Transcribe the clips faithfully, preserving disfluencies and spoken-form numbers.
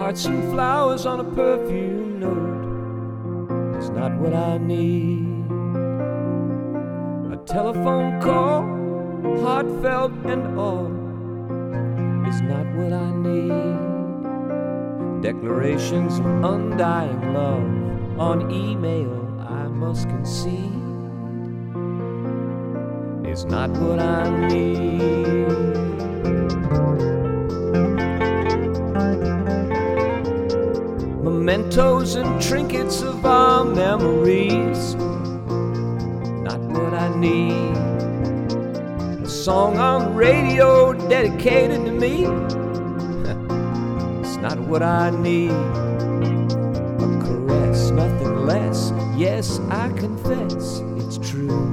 hearts and flowers on a perfume note is not what I need. A telephone call, heartfelt and all, is not what I need. Declarations of undying love on email, I must concede, is not what I need. Mementos and trinkets of our memories, not what I need. A song on the radio dedicated to me, it's not what I need. A caress, nothing less, yes, I confess, it's true.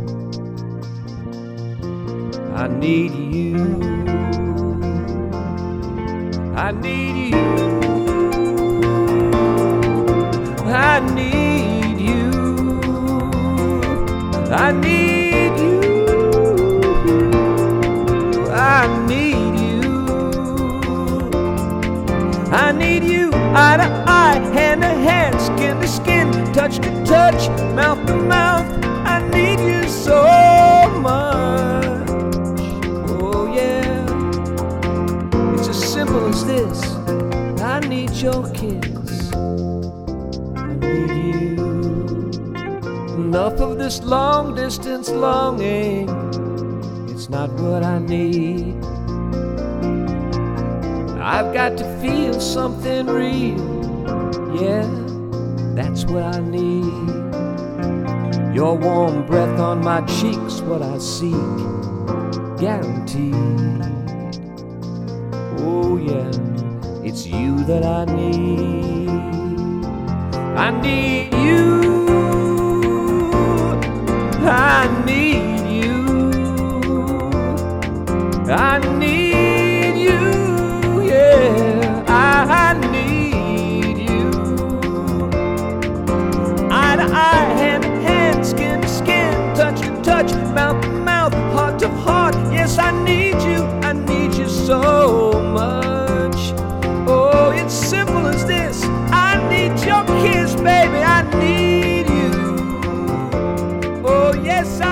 I need you, I need you, I need you, I need you, I need you, I need you, eye to eye, hand to hand, skin to skin, touch to touch, mouth to mouth. I need you so much. Oh yeah, it's as simple as this. I need your kiss. Enough of this long distance longing, it's not what I need. I've got to feel something real, yeah, that's what I need. Your warm breath on my cheeks, what I seek, guaranteed. Oh yeah, it's you that I need. I need you, I need you, I need you, yeah, I need you. Eye to eye, hand to hand, skin to skin, touch to touch, mouth to mouth, heart to heart. Yes, I need you, I need you so much. Oh, it's simple as this. I need your kiss, baby, I need you. Oh, yes, I